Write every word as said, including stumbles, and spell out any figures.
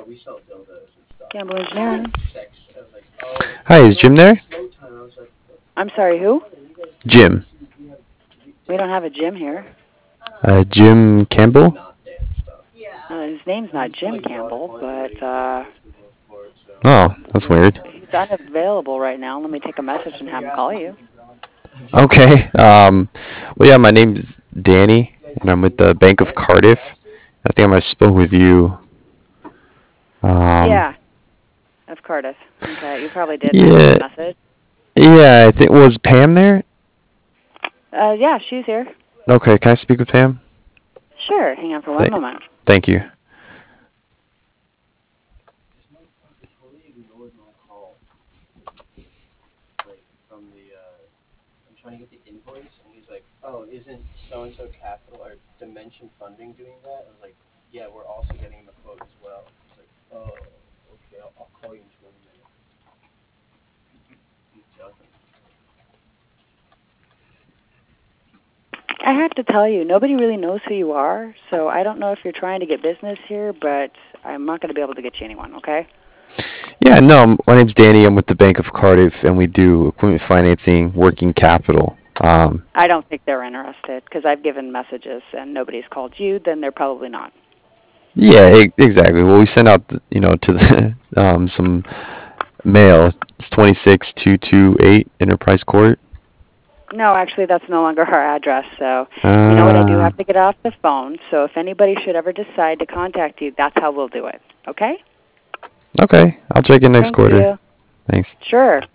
Gamble Engineering. Hi, is Jim there? I'm sorry, who? Jim. We don't have a Jim here. Uh, Jim Campbell? Uh, his name's not Jim Campbell, but uh, Oh, that's weird. he's unavailable right now. Let me take a message and have him call you. Okay. Um, well, yeah, my name's Danny, and I'm with the Bank of Cardiff. I think I might have spoke with you. Um, Yeah, of Cardiff. Okay, you probably did, and I left a yeah, message. yeah, I think, was Pam there? Uh, yeah, she's here. Okay, can I speak with Pam? Sure, hang on for one Th- moment. Thank you. I have to tell you, nobody really knows who you are, so I don't know if you're trying to get business here, but I'm not going to be able to get you anyone, okay? Yeah, no, my name's Danny. I'm with the Bank of Cardiff, and we do equipment financing, working capital. Um, I don't think they're interested because I've given messages and nobody's called you, then they're probably not. yeah, e- exactly. Well, we send out, the, you know, to the um, some mail. It's twenty-six two twenty-eight Enterprise Court. No, actually, that's no longer our address. So, you know what? I do Uh, have to get off the phone. So, if anybody should ever decide to contact you, that's how we'll do it. Okay? okay, I'll check in next Thank quarter. you. Thanks. Sure.